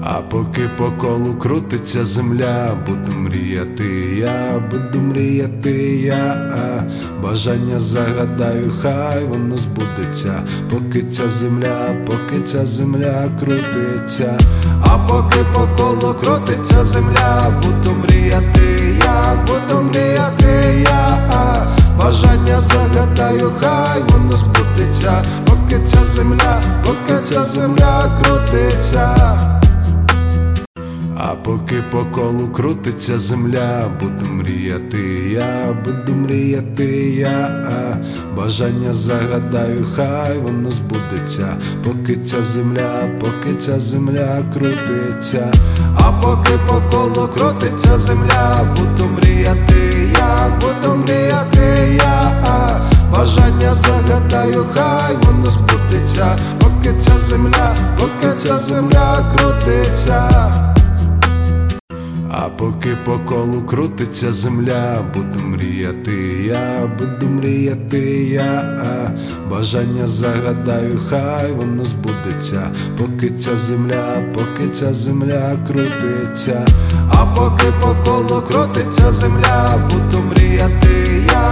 А поки по колу крутиться земля, буду мріяти я, буду мріяти я. Бажання загадаю, хай воно збудеться, поки ця земля крутиться. А поки по колу крутиться земля, буду мріяти я, буду мріяти я. Бажання загадаю, хай воно збудеться, поки ця земля крутиться. А поки по колу крутиться земля, буду мріяти я, буду мріяти я. Бажання загадаю, хай воно збудеться, поки ця земля крутиться. А поки по колу крутиться земля, буду мріяти я, буду мріяти я. Бажання загадаю, хай воно збудеться, поки ця земля крутиться. А поки по колу крутиться земля, буду мріяти я, буду мріяти я. Бажання загадаю, хай воно збудеться, поки ця земля крутиться. А поки по колу крутиться земля, буду мріяти